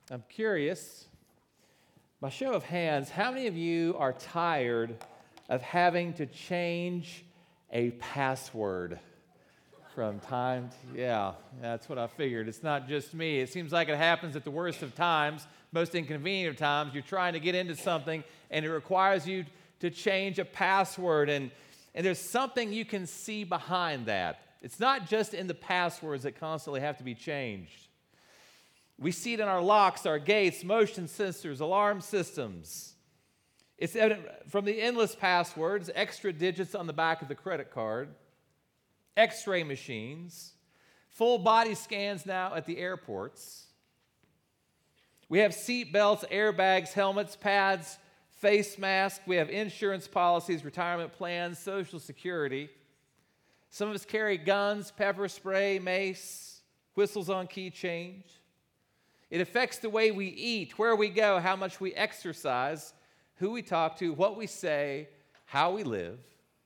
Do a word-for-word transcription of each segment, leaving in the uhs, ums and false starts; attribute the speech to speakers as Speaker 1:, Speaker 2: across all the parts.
Speaker 1: I'm curious, by show of hands, how many of you are tired of having to change a password from time to, yeah, that's what I figured. It's not just me. It seems like it happens at the worst of times, most inconvenient of times. You're trying to get into something, and it requires you to change a password, and, and there's something you can see behind that. It's not just in the passwords that constantly have to be changed. We see it in our locks, our gates, motion sensors, alarm systems. It's evident from the endless passwords, extra digits on the back of the credit card, x-ray machines, full body scans now at the airports. We have seat belts, airbags, helmets, pads, face masks. We have insurance policies, retirement plans, Social Security. Some of us carry guns, pepper spray, mace, whistles on keychains. It affects the way we eat, where we go, how much we exercise, who we talk to, what we say, how we live.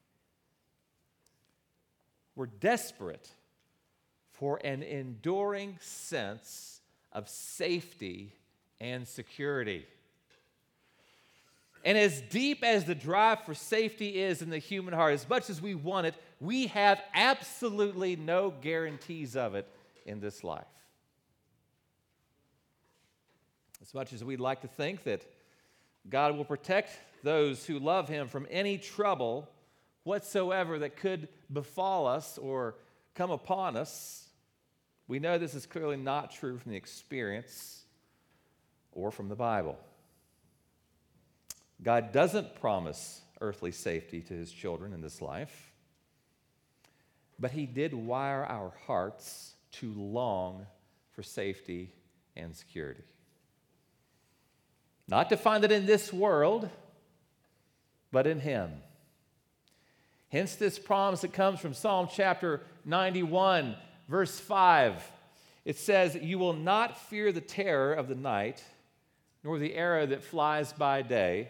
Speaker 1: We're desperate for an enduring sense of safety and security. And as deep as the drive for safety is in the human heart, as much as we want it, we have absolutely no guarantees of it in this life. As much as we'd like to think that God will protect those who love Him from any trouble whatsoever that could befall us or come upon us, we know this is clearly not true from the experience or from the Bible. God doesn't promise earthly safety to His children in this life, but He did wire our hearts to long for safety and security. Not to find it in this world, but in Him. Hence this promise that comes from Psalm chapter ninety-one, verse five. It says, "You will not fear the terror of the night, nor the arrow that flies by day."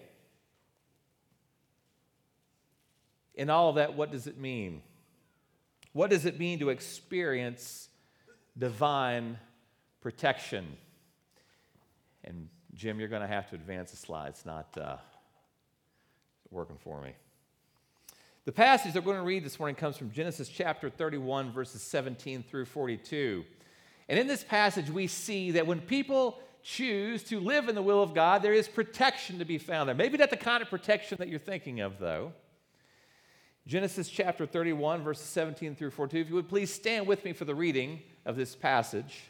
Speaker 1: In all of that, what does it mean? What does it mean to experience divine protection? And Jim, you're going to have to advance the slide. It's not uh, working for me. The passage that we're going to read this morning comes from Genesis chapter thirty-one, verses seventeen through forty-two. And in this passage, we see that when people choose to live in the will of God, there is protection to be found there. Maybe not the kind of protection that you're thinking of, though. Genesis chapter thirty-one, verses seventeen through forty-two. If you would please stand with me for the reading of this passage.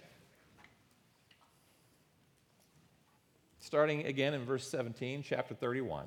Speaker 1: Starting again in verse seventeen, chapter thirty-one.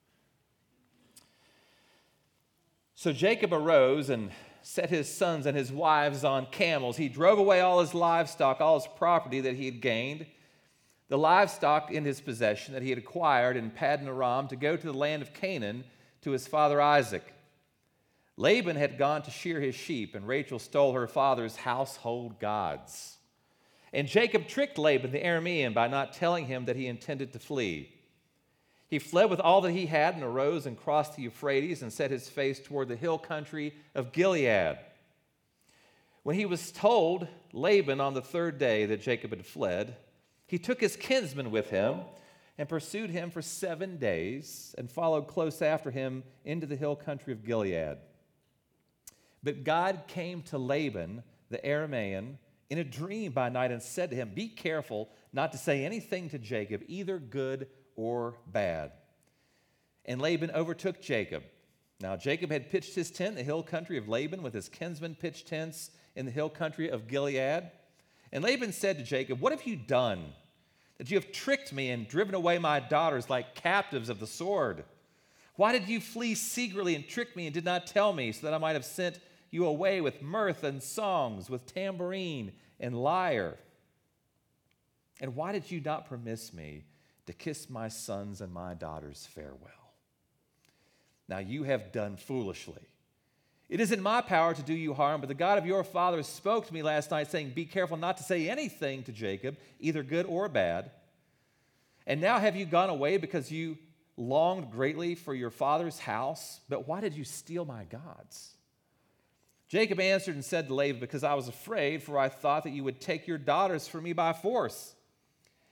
Speaker 1: So Jacob arose and set his sons and his wives on camels. He drove away all his livestock, all his property that he had gained, the livestock in his possession that he had acquired in Paddan Aram, to go to the land of Canaan to his father Isaac. Laban had gone to shear his sheep, and Rachel stole her father's household gods. And Jacob tricked Laban the Aramean by not telling him that he intended to flee. He fled with all that he had and arose and crossed the Euphrates and set his face toward the hill country of Gilead. When he was told Laban on the third day that Jacob had fled, he took his kinsman with him and pursued him for seven days and followed close after him into the hill country of Gilead. But God came to Laban the Aramean in a dream by night and said to him, "Be careful not to say anything to Jacob, either good or bad." And Laban overtook Jacob. Now Jacob had pitched his tent in the hill country of Laban, with his kinsmen pitched tents in the hill country of Gilead. And Laban said to Jacob, "What have you done, that you have tricked me and driven away my daughters like captives of the sword? Why did you flee secretly and trick me and did not tell me, so that I might have sent you away with mirth and songs, with tambourine and lyre? And why did you not permit me to kiss my sons and my daughters farewell? Now you have done foolishly. It is in my power to do you harm, but the God of your fathers spoke to me last night, saying, 'Be careful not to say anything to Jacob, either good or bad.' And now have you gone away because you longed greatly for your father's house? But why did you steal my gods?" Jacob answered and said to Laban, "Because I was afraid, for I thought that you would take your daughters from me by force."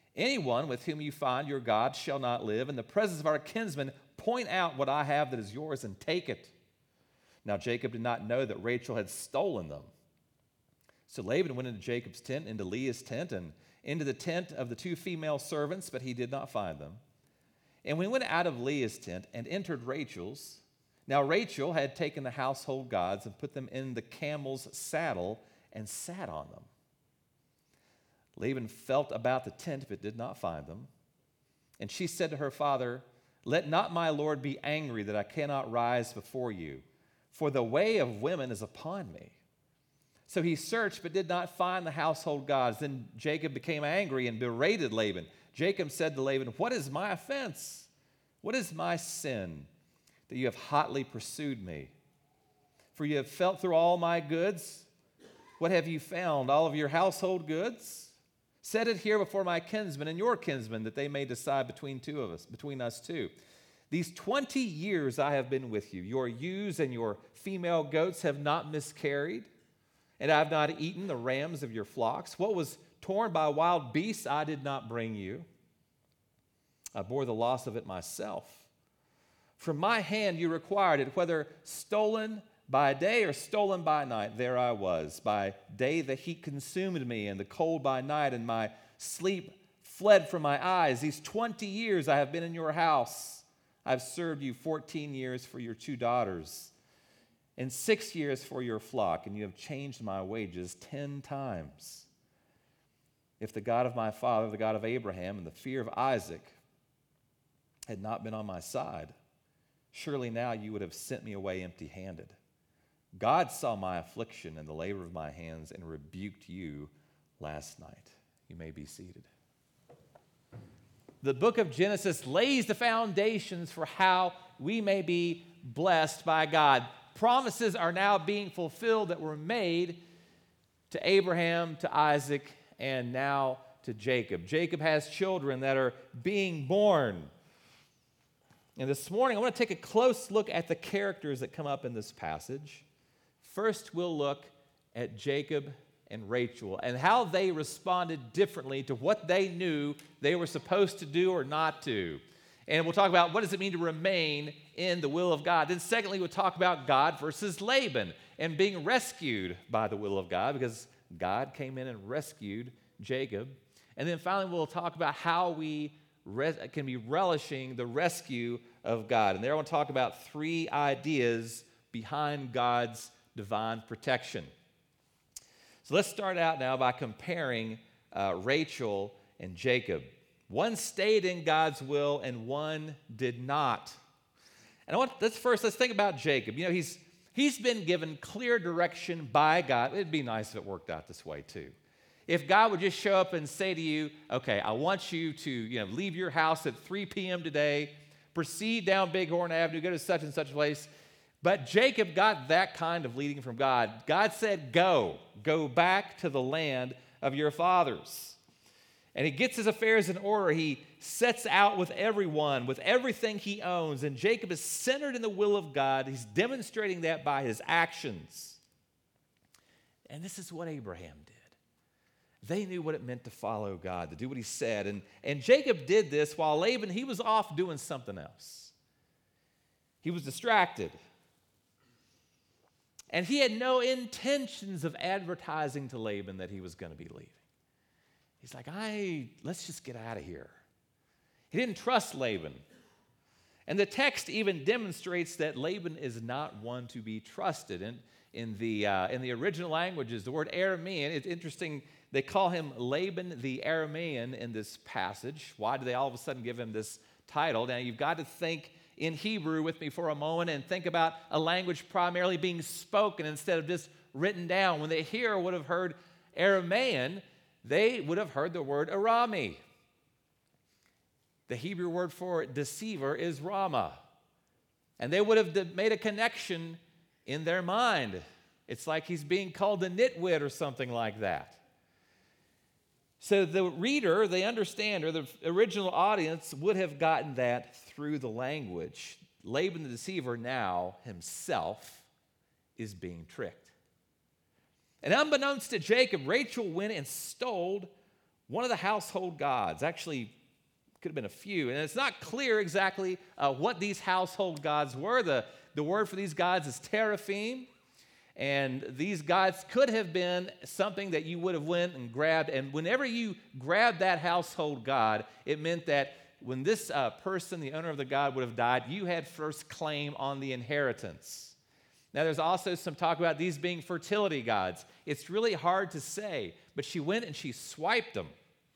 Speaker 1: Anyone with whom you find your God shall not live. In the presence of our kinsmen, point out what I have that is yours and take it. Now Jacob did not know that Rachel had stolen them. So Laban went into Jacob's tent, into Leah's tent, and into the tent of the two female servants, but he did not find them. And we went out of Leah's tent and entered Rachel's. Now Rachel had taken the household gods and put them in the camel's saddle and sat on them. Laban felt about the tent but did not find them. And she said to her father, "Let not my lord be angry that I cannot rise before you, for the way of women is upon me." So he searched but did not find the household gods. Then Jacob became angry and berated Laban. Jacob said to Laban, "What is my offense? What is my sin that you have hotly pursued me? For you have felt through all my goods. What have you found? All of your household goods? Set it here before my kinsmen and your kinsmen, that they may decide between two of us, between us two. These twenty years I have been with you. Your ewes and your female goats have not miscarried, and I have not eaten the rams of your flocks. What was torn by wild beasts I did not bring you. I bore the loss of it myself. From my hand you required it, whether stolen by day or stolen by night, there I was. By day the heat consumed me, and the cold by night, and my sleep fled from my eyes. These twenty years I have been in your house. I have served you fourteen years for your two daughters, and six years for your flock, and you have changed my wages ten times. If the God of my father, the God of Abraham, and the fear of Isaac had not been on my side, surely now you would have sent me away empty-handed. God saw my affliction and the labor of my hands and rebuked you last night." You may be seated. The book of Genesis lays the foundations for how we may be blessed by God. Promises are now being fulfilled that were made to Abraham, to Isaac, and now to Jacob. Jacob has children that are being born. And this morning, I want to take a close look at the characters that come up in this passage. First, we'll look at Jacob and Rachel and how they responded differently to what they knew they were supposed to do or not to. And we'll talk about what does it mean to remain in the will of God. Then secondly, we'll talk about God versus Laban and being rescued by the will of God, because God came in and rescued Jacob. And then finally, we'll talk about how we res- can be relishing the rescue of God. And there I want to talk about three ideas behind God's divine protection. So let's start out now by comparing uh, Rachel and Jacob. One stayed in God's will and one did not. And I want let's first let's think about Jacob. You know, he's he's been given clear direction by God. It'd be nice if it worked out this way too. If God would just show up and say to you, "Okay, I want you to, you know, leave your house at three p.m. today, proceed down Bighorn Avenue, go to such and such place." But Jacob got that kind of leading from God. God said, "Go, go back to the land of your fathers." And he gets his affairs in order. He sets out with everyone, with everything he owns. And Jacob is centered in the will of God. He's demonstrating that by his actions. And this is what Abraham did. They knew what it meant to follow God, to do what he said. And, and Jacob did this while Laban, he was off doing something else. He was distracted. And he had no intentions of advertising to Laban that he was going to be leaving. He's like, I, let's just get out of here. He didn't trust Laban. And the text even demonstrates that Laban is not one to be trusted. And in the, uh, in the original languages, the word Aramean, it's interesting, they call him Laban the Aramean in this passage. Why do they all of a sudden give him this title? Now, you've got to think in Hebrew with me for a moment and think about a language primarily being spoken instead of just written down. When the hearer would have heard Aramaean, they would have heard the word Arami. The Hebrew word for deceiver is Rama. And they would have made a connection in their mind. It's like he's being called a nitwit or something like that. So the reader, the understander, the original audience would have gotten that through the language. Laban the deceiver now himself is being tricked. And unbeknownst to Jacob, Rachel went and stole one of the household gods. Actually, could have been a few. And it's not clear exactly uh, what these household gods were. The, the word for these gods is teraphim. And these gods could have been something that you would have went and grabbed. And whenever you grabbed that household god, it meant that when this uh, person, the owner of the god, would have died, you had first claim on the inheritance. Now, there's also some talk about these being fertility gods. It's really hard to say, but she went and she swiped them.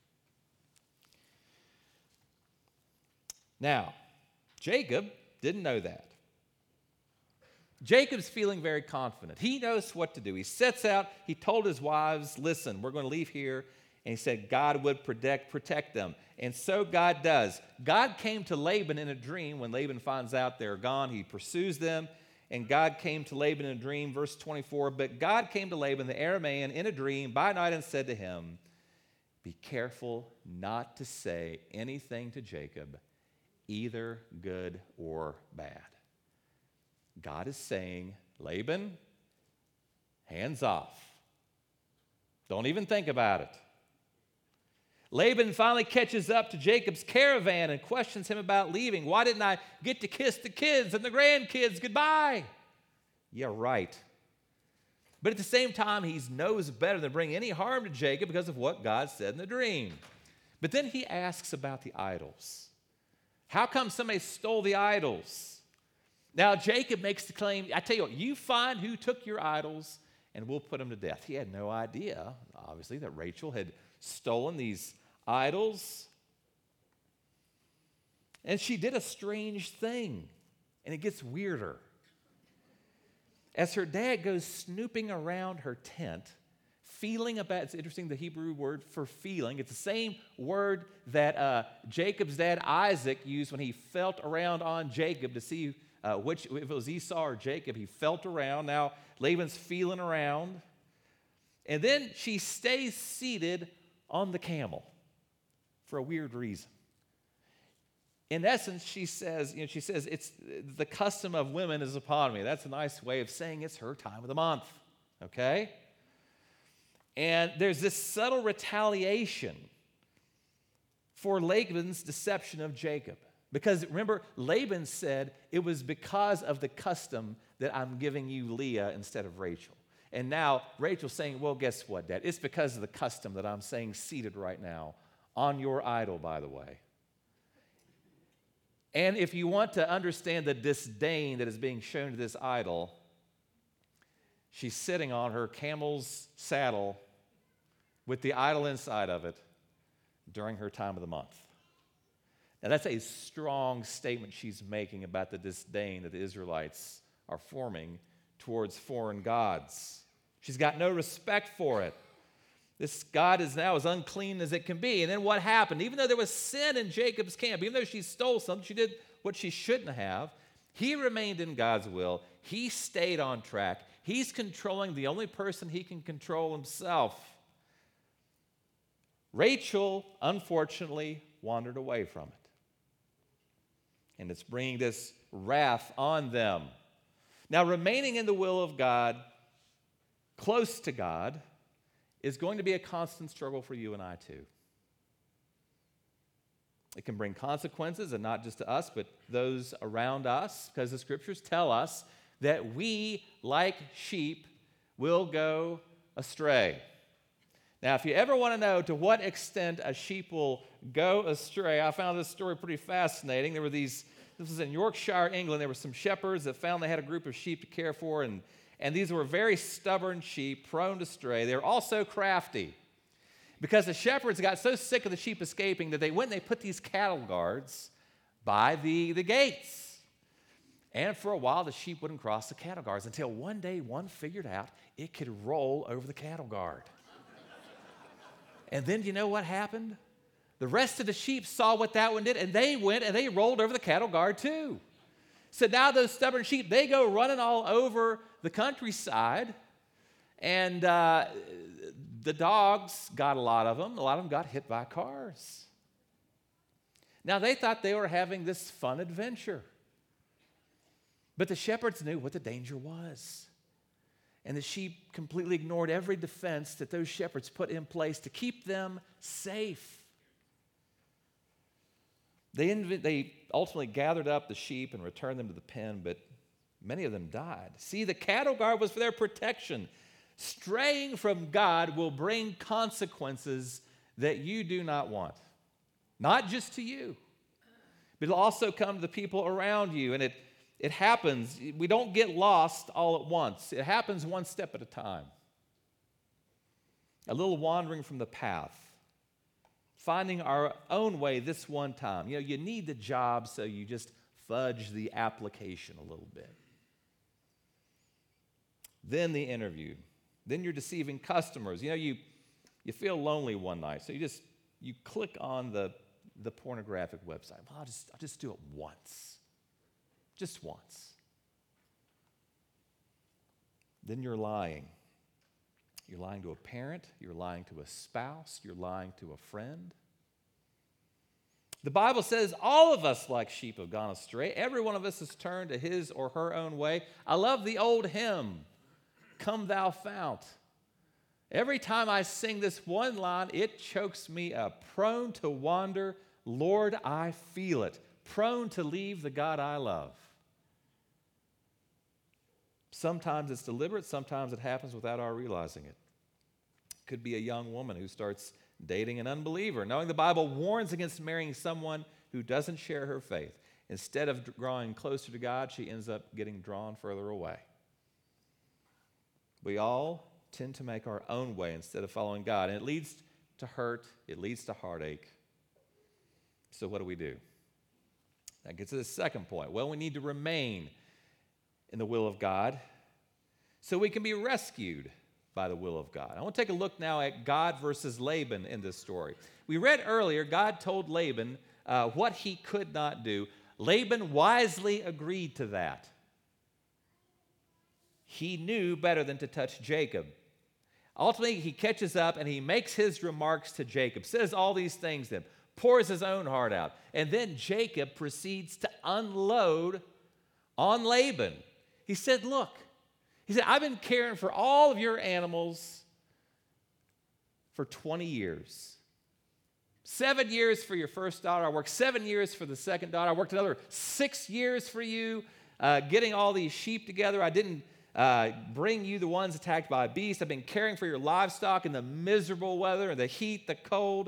Speaker 1: Now, Jacob didn't know that. Jacob's feeling very confident. He knows what to do. He sets out. He told his wives, listen, we're going to leave here. And he said God would protect, protect them. And so God does. God came to Laban in a dream. When Laban finds out they're gone, he pursues them. And God came to Laban in a dream, verse twenty-four. But God came to Laban, the Aramean, in a dream by night and said to him, be careful not to say anything to Jacob, either good or bad. God is saying, Laban, hands off. Don't even think about it. Laban finally catches up to Jacob's caravan and questions him about leaving. Why didn't I get to kiss the kids and the grandkids goodbye? Yeah, right. But at the same time, he knows better than bring any harm to Jacob because of what God said in the dream. But then he asks about the idols. How come somebody stole the idols? Now, Jacob makes the claim, I tell you what, you find who took your idols and we'll put them to death. He had no idea, obviously, that Rachel had stolen these idols. And she did a strange thing, and it gets weirder. As her dad goes snooping around her tent, feeling about, it's interesting, the Hebrew word for feeling, it's the same word that uh, Jacob's dad Isaac used when he felt around on Jacob to see Uh, which, if it was Esau or Jacob, he felt around. Now Laban's feeling around. And then she stays seated on the camel for a weird reason. In essence, she says, you know, she says, it's the custom of women is upon me. That's a nice way of saying it's her time of the month, okay? And there's this subtle retaliation for Laban's deception of Jacob. Because remember, Laban said, it was because of the custom that I'm giving you Leah instead of Rachel. And now Rachel's saying, well, guess what, Dad? It's because of the custom that I'm saying seated right now on your idol, by the way. And if you want to understand the disdain that is being shown to this idol, she's sitting on her camel's saddle with the idol inside of it during her time of the month. Now, that's a strong statement she's making about the disdain that the Israelites are forming towards foreign gods. She's got no respect for it. This God is now as unclean as it can be. And then what happened? Even though there was sin in Jacob's camp, even though she stole something, she did what she shouldn't have, he remained in God's will. He stayed on track. He's controlling the only person he can control, himself. Rachel, unfortunately, wandered away from it. And it's bringing this wrath on them. Now, remaining in the will of God, close to God, is going to be a constant struggle for you and I too. It can bring consequences, and not just to us, but those around us, because the scriptures tell us that we, like sheep, will go astray. Now, if you ever want to know to what extent a sheep will go astray, I found this story pretty fascinating. There were these, this was in Yorkshire, England, there were some shepherds that found they had a group of sheep to care for, and, and these were very stubborn sheep, prone to stray. They were also crafty, because the shepherds got so sick of the sheep escaping that they went and they put these cattle guards by the, the gates. And for a while, the sheep wouldn't cross the cattle guards until one day one figured out it could roll over the cattle guard. And then you know what happened? The rest of the sheep saw what that one did, and they went and they rolled over the cattle guard too. So now those stubborn sheep, they go running all over the countryside, and uh, the dogs got a lot of them. A lot of them got hit by cars. Now they thought they were having this fun adventure. But the shepherds knew what the danger was. And the sheep completely ignored every defense that those shepherds put in place to keep them safe. They, inv- they ultimately gathered up the sheep and returned them to the pen, but many of them died. See, the cattle guard was for their protection. Straying from God will bring consequences that you do not want. Not just to you, but it'll also come to the people around you. And it, it happens. We don't get lost all at once. It happens one step at a time. A little wandering from the path. Finding our own way this one time. You know, you need the job, so you just fudge the application a little bit. Then the interview. Then you're deceiving customers. You know, you, you feel lonely one night, so you just you click on the, the pornographic website. Well, I'll just, I'll just do it once. Just once. Then you're lying. You're lying to a parent. You're lying to a spouse. You're lying to a friend. The Bible says all of us like sheep have gone astray. Every one of us has turned to his or her own way. I love the old hymn, Come Thou Fount. Every time I sing this one line, it chokes me up. Prone to wander, Lord, I feel it. Prone to leave the God I love. Sometimes it's deliberate, sometimes it happens without our realizing it. Could be a young woman who starts dating an unbeliever, knowing the Bible warns against marrying someone who doesn't share her faith. Instead of drawing closer to God, she ends up getting drawn further away. We all tend to make our own way instead of following God, and it leads to hurt, it leads to heartache. So what do we do? That gets to the second point. Well, we need to remain in the will of God so we can be rescued by the will of God. I want to take a look now at God versus Laban in this story. We read earlier, God told Laban uh, what he could not do. Laban wisely agreed to that. He knew better than to touch Jacob. Ultimately, he catches up and he makes his remarks to Jacob, says all these things to him, pours his own heart out. And then Jacob proceeds to unload on Laban. He said, look, he said, I've been caring for all of your animals for twenty years. Seven years for your first daughter. I worked seven years for the second daughter. I worked another six years for you, uh, getting all these sheep together. I didn't uh, bring you the ones attacked by a beast. I've been caring for your livestock in the miserable weather and the heat, the cold.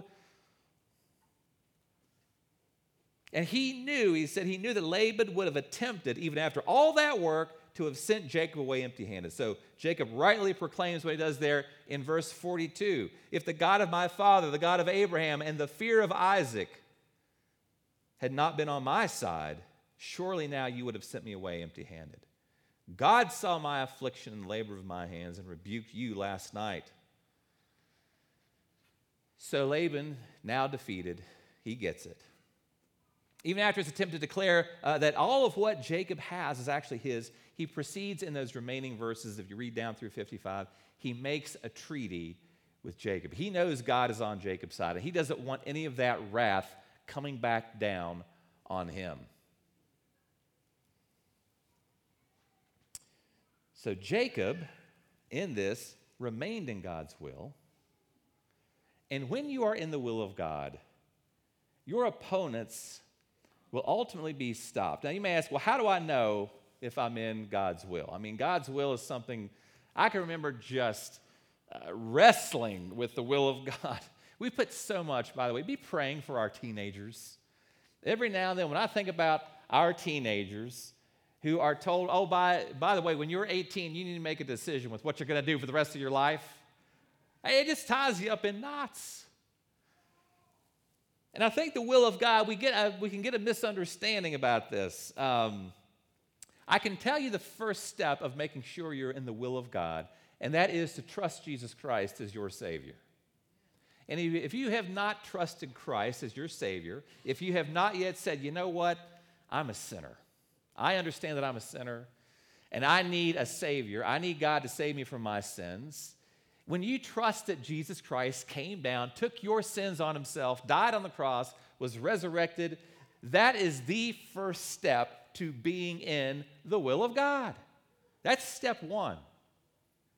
Speaker 1: And he knew, he said, he knew that Laban would have attempted, even after all that work, to have sent Jacob away empty-handed. So Jacob rightly proclaims what he does there in verse forty-two. If the God of my father, the God of Abraham, and the fear of Isaac had not been on my side, surely now you would have sent me away empty-handed. God saw my affliction and labor of my hands and rebuked you last night. So Laban, now defeated, he gets it. Even after his attempt to declare uh, that all of what Jacob has is actually his, he proceeds in those remaining verses, if you read down through fifty-five, he makes a treaty with Jacob. He knows God is on Jacob's side, and he doesn't want any of that wrath coming back down on him. So Jacob, in this, remained in God's will. And when you are in the will of God, your opponents will ultimately be stopped. Now you may ask, well, how do I know if I'm in God's will? I mean, God's will is something I can remember just uh, wrestling with the will of God. We put so much, by the way, be praying for our teenagers. Every now and then when I think about our teenagers who are told, oh, by, by the way, when you're eighteen, you need to make a decision with what you're going to do for the rest of your life. It just ties you up in knots. And I think the will of God, we get a, we can get a misunderstanding about this. Um, I can tell you the first step of making sure you're in the will of God, and that is to trust Jesus Christ as your Savior. And if you have not trusted Christ as your Savior, if you have not yet said, you know what, I'm a sinner. I understand that I'm a sinner, and I need a Savior. I need God to save me from my sins. When you trust that Jesus Christ came down, took your sins on himself, died on the cross, was resurrected, that is the first step to being in the will of God. That's step one.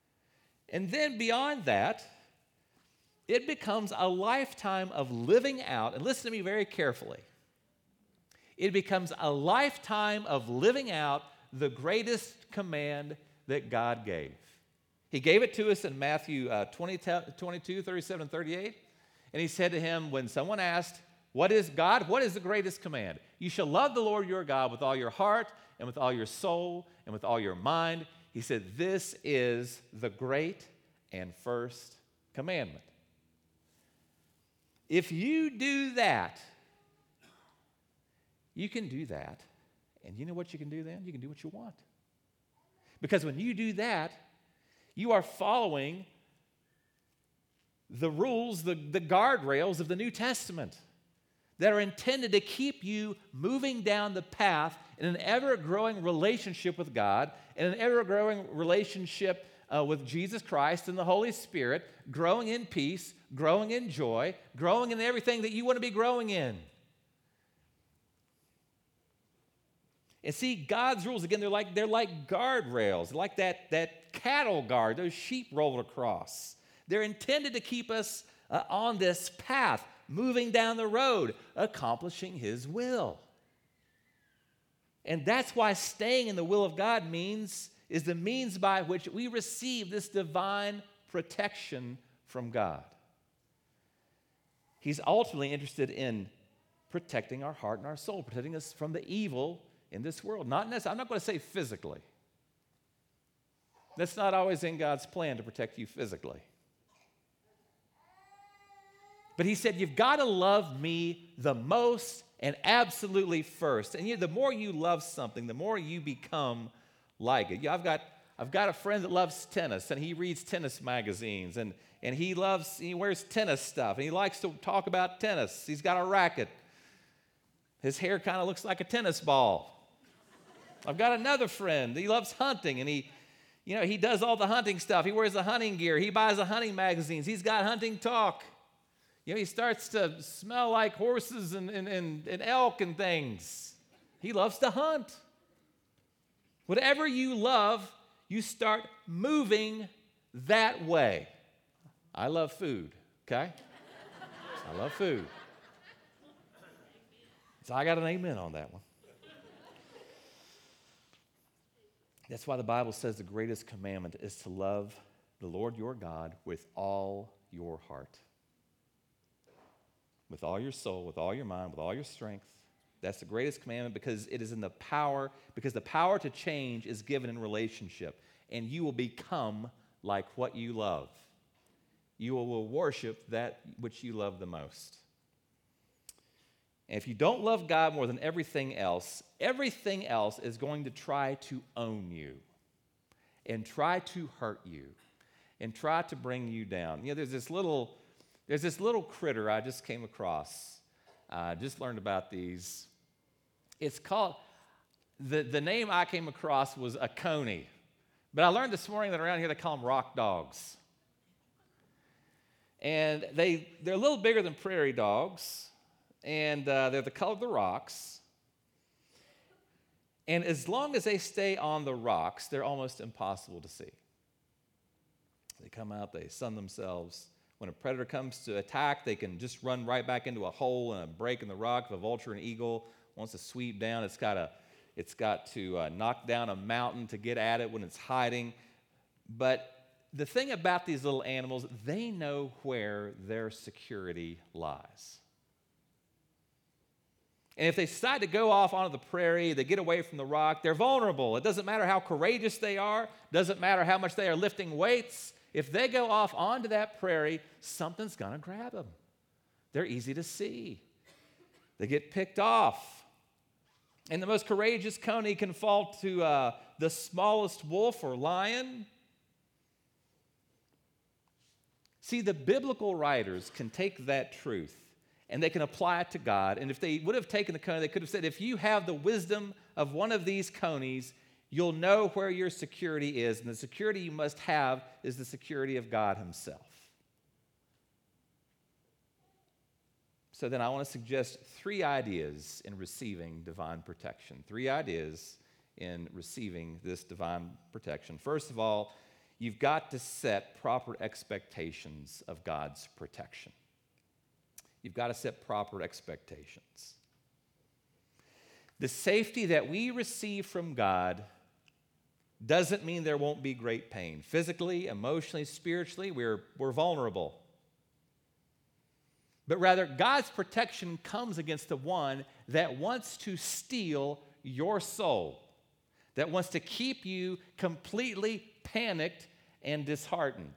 Speaker 1: And then beyond that, it becomes a lifetime of living out, and listen to me very carefully. It becomes a lifetime of living out the greatest command that God gave. He gave it to us in Matthew uh, twenty, twenty-two, thirty-seven, and thirty-eight. And he said to him, when someone asked, what is God? What is the greatest command? You shall love the Lord your God with all your heart and with all your soul and with all your mind. He said, this is the great and first commandment. If you do that, you can do that. And you know what you can do then? You can do what you want. Because when you do that, you are following the rules, the, the guardrails of the New Testament that are intended to keep you moving down the path in an ever-growing relationship with God, in an ever-growing relationship uh, with Jesus Christ and the Holy Spirit, growing in peace, growing in joy, growing in everything that you want to be growing in. And see, God's rules, again, they're like, they're like guardrails, like that, that cattle guard, those sheep rolled across. They're intended to keep us uh, on this path, moving down the road, accomplishing His will. And that's why staying in the will of God means, is the means by which we receive this divine protection from God. He's ultimately interested in protecting our heart and our soul, protecting us from the evil in this world. Not necessarily, I'm not going to say physically. That's not always in God's plan to protect you physically. But He said, you've got to love me the most and absolutely first. And you know, the more you love something, the more you become like it. Yeah, I've got, I've got a friend that loves tennis, and he reads tennis magazines, and, and he loves, he wears tennis stuff, and he likes to talk about tennis. He's got a racket. His hair kind of looks like a tennis ball. I've got another friend. He loves hunting, and he, you know, he does all the hunting stuff. He wears the hunting gear. He buys the hunting magazines. He's got hunting talk. You know, he starts to smell like horses and, and, and, and elk and things. He loves to hunt. Whatever you love, you start moving that way. I love food, okay? I love food. So I got an amen on that one. That's why the Bible says the greatest commandment is to love the Lord your God with all your heart, with all your soul, with all your mind, with all your strength. That's the greatest commandment because it is in the power, because the power to change is given in relationship, and you will become like what you love. You will worship that which you love the most. And if you don't love God more than everything else, everything else is going to try to own you and try to hurt you and try to bring you down. You know, there's this little, there's this little critter I just came across. I uh, just learned about these. It's called, the, the name I came across was a coney. But I learned this morning that around here they call them rock dogs. And they, they're a little bigger than prairie dogs. And uh, they're the color of the rocks. And as long as they stay on the rocks, they're almost impossible to see. They come out, they sun themselves. When a predator comes to attack, they can just run right back into a hole and a break in the rock. If a vulture and eagle wants to sweep down, it's got to, it's got to uh, knock down a mountain to get at it when it's hiding. But the thing about these little animals, they know where their security lies. And if they decide to go off onto the prairie, they get away from the rock, they're vulnerable. It doesn't matter how courageous they are, doesn't matter how much they are lifting weights. If they go off onto that prairie, something's going to grab them. They're easy to see. They get picked off. And the most courageous coney can fall to uh, the smallest wolf or lion. See, the biblical writers can take that truth and they can apply it to God. And if they would have taken the coney, they could have said, if you have the wisdom of one of these conies, you'll know where your security is. And the security you must have is the security of God Himself. So then I want to suggest three ideas in receiving divine protection. Three ideas in receiving this divine protection. First of all, you've got to set proper expectations of God's protection. You've got to set proper expectations. The safety that we receive from God doesn't mean there won't be great pain. Physically, emotionally, spiritually, we're, we're vulnerable. But rather, God's protection comes against the one that wants to steal your soul, that wants to keep you completely panicked and disheartened.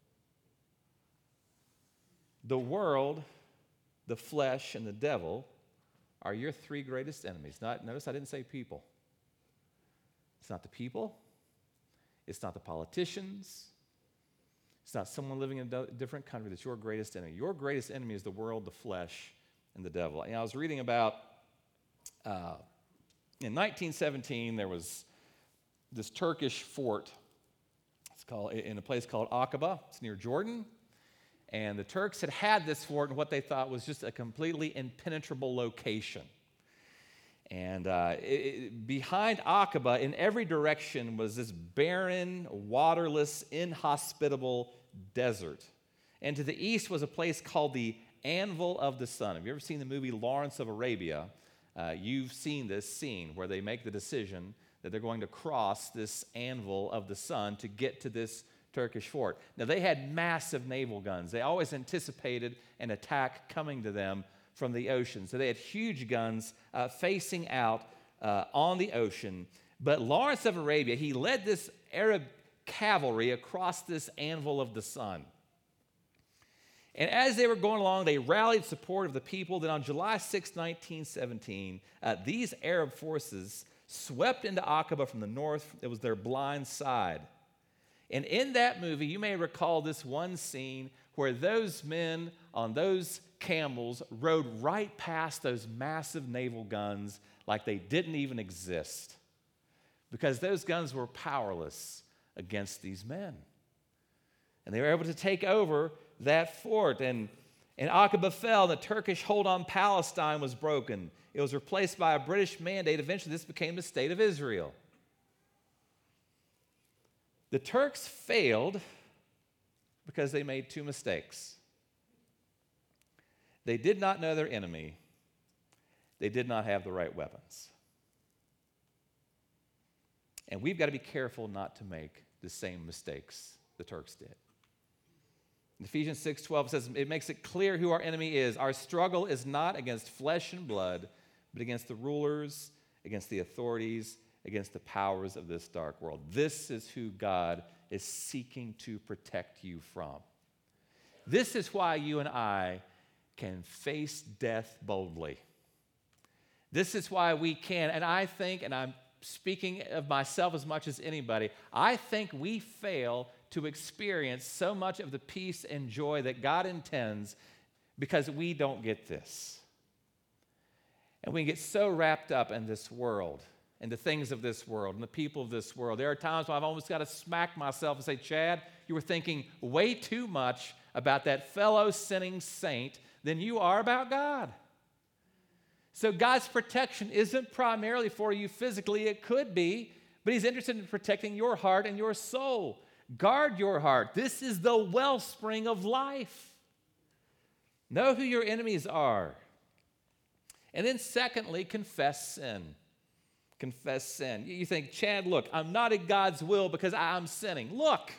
Speaker 1: The world, the flesh, and the devil are your three greatest enemies. Not, notice I didn't say people. It's not the people. It's not the politicians. It's not someone living in a different country that's your greatest enemy. Your greatest enemy is the world, the flesh, and the devil. And I was reading about, uh, in nineteen seventeen, there was this Turkish fort. It's called in a place called Aqaba. It's near Jordan. And the Turks had had this fort in what they thought was just a completely impenetrable location. And uh, it, it, behind Aqaba, in every direction, was this barren, waterless, inhospitable desert. And to the east was a place called the Anvil of the Sun. Have you ever seen the movie Lawrence of Arabia? Uh, you've seen this scene where they make the decision that they're going to cross this Anvil of the Sun to get to this Turkish fort. Now, they had massive naval guns. They always anticipated an attack coming to them from the ocean. So they had huge guns uh, facing out uh, on the ocean. But Lawrence of Arabia, he led this Arab cavalry across this Anvil of the Sun. And as they were going along, they rallied support of the people. Then on July sixth, nineteen seventeen, uh, these Arab forces swept into Aqaba from the north. It was their blind side. And in that movie, you may recall this one scene where those men on those camels rode right past those massive naval guns like they didn't even exist, because those guns were powerless against these men. And they were able to take over that fort, and, and Aqaba fell. The Turkish hold on Palestine was broken. It was replaced by a British mandate. Eventually, this became the state of Israel. The Turks failed because they made two mistakes. They did not know their enemy. They did not have the right weapons. And we've got to be careful not to make the same mistakes the Turks did. In Ephesians six twelve says, it makes it clear who our enemy is. Our struggle is not against flesh and blood, but against the rulers, against the authorities, against the powers of this dark world. This is who God is seeking to protect you from. This is why you and I can face death boldly. This is why we can, and I think, and I'm speaking of myself as much as anybody, I think we fail to experience so much of the peace and joy that God intends because we don't get this. And we get so wrapped up in this world and the things of this world and the people of this world. There are times when I've almost got to smack myself and say, Chad, you were thinking way too much about that fellow sinning saint than you are about God. So God's protection isn't primarily for you physically. It could be, but he's interested in protecting your heart and your soul. Guard your heart. This is the wellspring of life. Know who your enemies are. And then secondly, confess sin. Confess sin. You think, Chad, look, I'm not in God's will because I'm sinning. Look,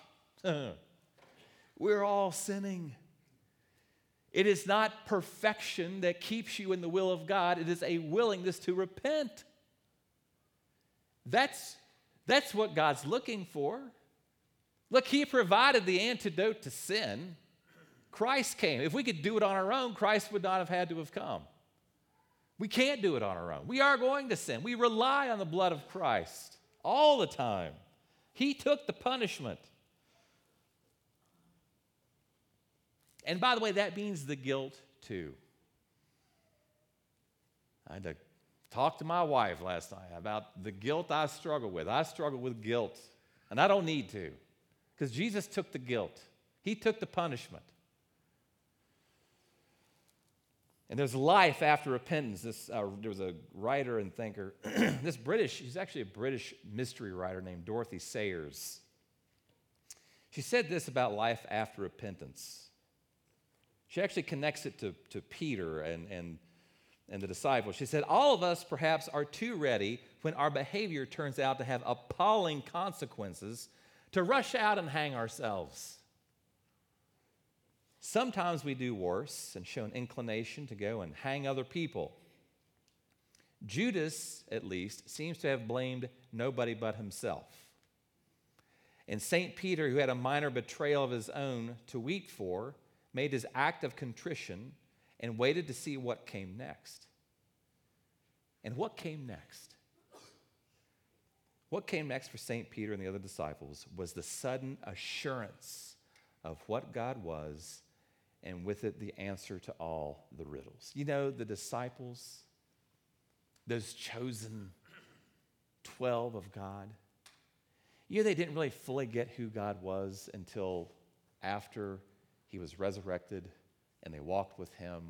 Speaker 1: we're all sinning. It is not perfection that keeps you in the will of God. It is a willingness to repent. That's, that's what God's looking for. Look, he provided the antidote to sin. Christ came. If we could do it on our own, Christ would not have had to have come. We can't do it on our own. We are going to sin. We rely on the blood of Christ all the time. He took the punishment. And by the way, that means the guilt too. I had to talk to my wife last night about the guilt I struggle with. I struggle with guilt, and I don't need to, because Jesus took the guilt. He took the punishment. And there's life after repentance. This, uh, there was a writer and thinker, this British, she's actually a British mystery writer named Dorothy Sayers. She said this about life after repentance. She actually connects it to, to Peter and, and, and the disciples. She said, all of us perhaps are too ready when our behavior turns out to have appalling consequences to rush out and hang ourselves. Sometimes we do worse and show an inclination to go and hang other people. Judas, at least, seems to have blamed nobody but himself. And Saint Peter, who had a minor betrayal of his own to weep for, made his act of contrition and waited to see what came next. And what came next? What came next for Saint Peter and the other disciples was the sudden assurance of what God was, and with it the answer to all the riddles. You know, the disciples, those chosen twelve of God, you know, they didn't really fully get who God was until after he was resurrected and they walked with him.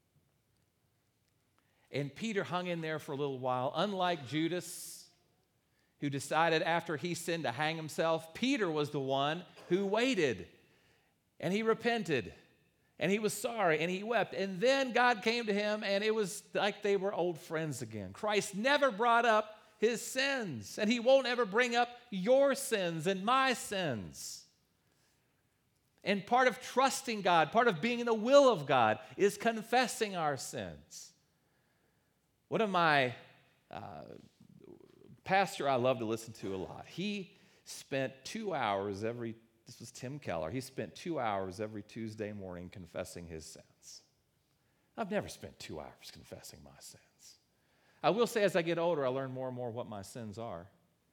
Speaker 1: And Peter hung in there for a little while. Unlike Judas, who decided after he sinned to hang himself, Peter was the one who waited and he repented. And he was sorry, and he wept. And then God came to him, and it was like they were old friends again. Christ never brought up his sins, and he won't ever bring up your sins and my sins. And part of trusting God, part of being in the will of God, is confessing our sins. One of my uh, pastor I love to listen to a lot, he spent two hours every This was Tim Keller. He spent two hours every Tuesday morning confessing his sins. I've never spent two hours confessing my sins. I will say as I get older, I learn more and more what my sins are.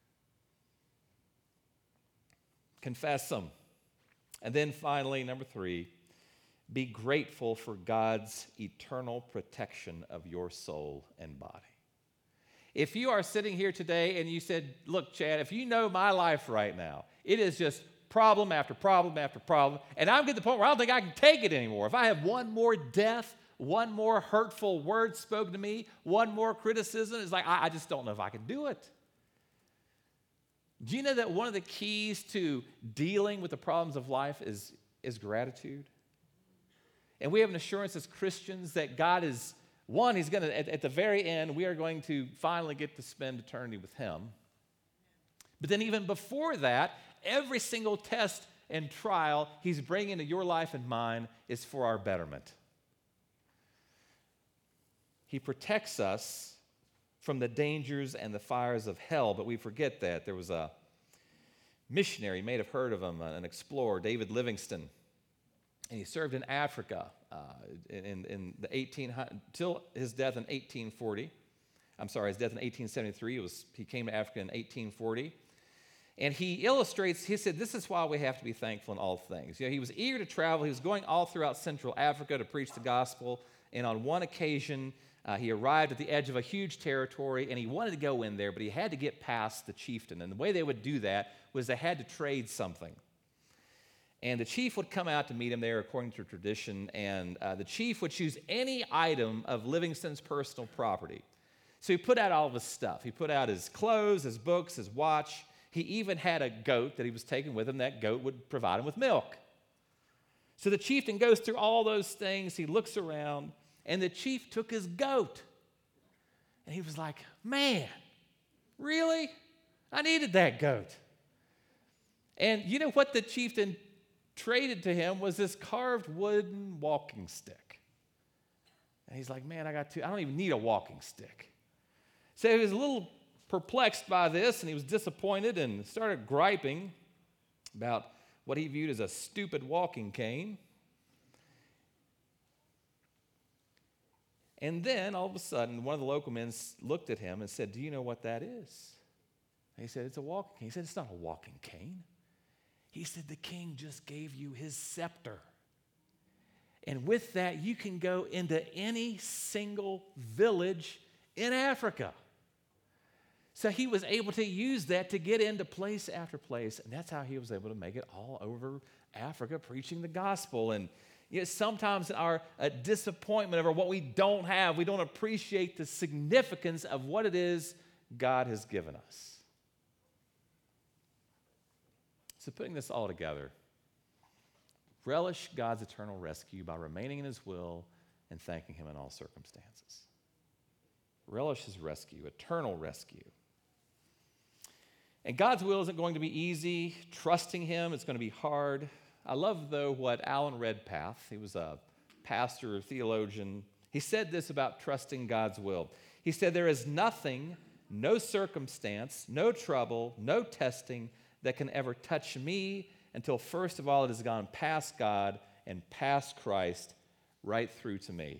Speaker 1: Confess them. And then finally, number three, be grateful for God's eternal protection of your soul and body. If you are sitting here today and you said, look, Chad, if you know my life right now, it is just problem after problem after problem, and I'm getting to the point where I don't think I can take it anymore. If I have one more death, one more hurtful word spoken to me, one more criticism, it's like, I, I just don't know if I can do it. Do you know that one of the keys to dealing with the problems of life is, is gratitude? And we have an assurance as Christians that God is, one, he's going to, at, at the very end, we are going to finally get to spend eternity with him. But then even before that, every single test and trial he's bringing into your life and mine is for our betterment. He protects us from the dangers and the fires of hell, but we forget that. There was a missionary, you may have heard of him, an explorer, David Livingstone, and he served in Africa uh, in, in the eighteen hundreds, till his death in eighteen forty. I'm sorry, his death in eighteen seventy-three. It was, he came to Africa in eighteen forty. And he illustrates, he said, this is why we have to be thankful in all things. You know, he was eager to travel. He was going all throughout Central Africa to preach the gospel. And on one occasion, uh, he arrived at the edge of a huge territory, and he wanted to go in there, but he had to get past the chieftain. And the way they would do that was they had to trade something. And the chief would come out to meet him there, according to tradition, and uh, the chief would choose any item of Livingstone's personal property. So he put out all of his stuff. He put out his clothes, his books, his watch. He even had a goat that he was taking with him. That goat would provide him with milk. So the chieftain goes through all those things. He looks around, and the chief took his goat. And he was like, man, really? I needed that goat. And you know what the chieftain traded to him was this carved wooden walking stick. And he's like, man, I got two. I don't even need a walking stick. So he was a little perplexed by this, and he was disappointed and started griping about what he viewed as a stupid walking cane. And then, all of a sudden, one of the local men looked at him and said, do you know what that is? And he said, it's a walking cane. He said, it's not a walking cane. He said, the king just gave you his scepter. And with that, you can go into any single village in Africa. So he was able to use that to get into place after place, and that's how he was able to make it all over Africa, preaching the gospel. And you know, sometimes our uh, disappointment over what we don't have, we don't appreciate the significance of what it is God has given us. So putting this all together, Relish God's eternal rescue by remaining in his will and thanking him in all circumstances. Relish his rescue, eternal rescue. And God's will isn't going to be easy. Trusting him is going to be hard. I love, though, what Alan Redpath, he was a pastor, theologian, he said this about trusting God's will. He said, there is nothing, no circumstance, no trouble, no testing that can ever touch me until first of all it has gone past God and past Christ right through to me.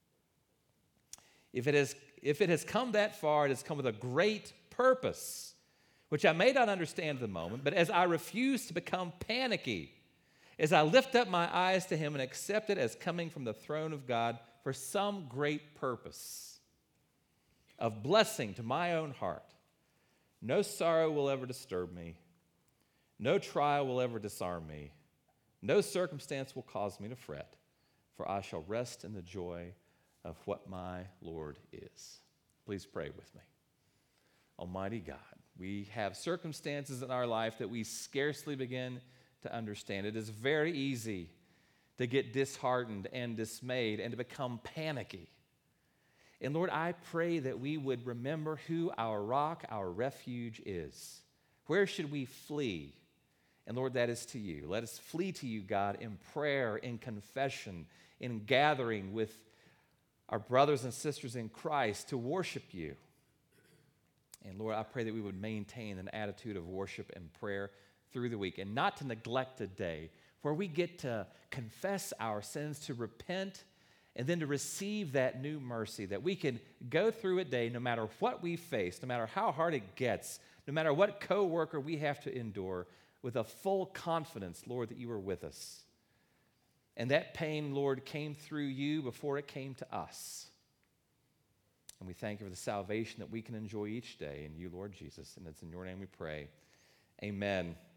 Speaker 1: If it has, if it has come that far, it has come with a great purpose, which I may not understand at the moment, but as I refuse to become panicky, as I lift up my eyes to him and accept it as coming from the throne of God for some great purpose of blessing to my own heart, no sorrow will ever disturb me. No trial will ever disarm me. No circumstance will cause me to fret, for I shall rest in the joy of what my Lord is. Please pray with me. Almighty God, we have circumstances in our life that we scarcely begin to understand. It is very easy to get disheartened and dismayed and to become panicky. And Lord, I pray that we would remember who our rock, our refuge is. Where should we flee? And Lord, that is to you. Let us flee to you, God, in prayer, in confession, in gathering with our brothers and sisters in Christ to worship you. And Lord, I pray that we would maintain an attitude of worship and prayer through the week and not to neglect a day where we get to confess our sins, to repent, and then to receive that new mercy, that we can go through a day no matter what we face, no matter how hard it gets, no matter what coworker we have to endure, with a full confidence, Lord, that you are with us. And that pain, Lord, came through you before it came to us. And we thank you for the salvation that we can enjoy each day in you, Lord Jesus. And it's in your name we pray. Amen.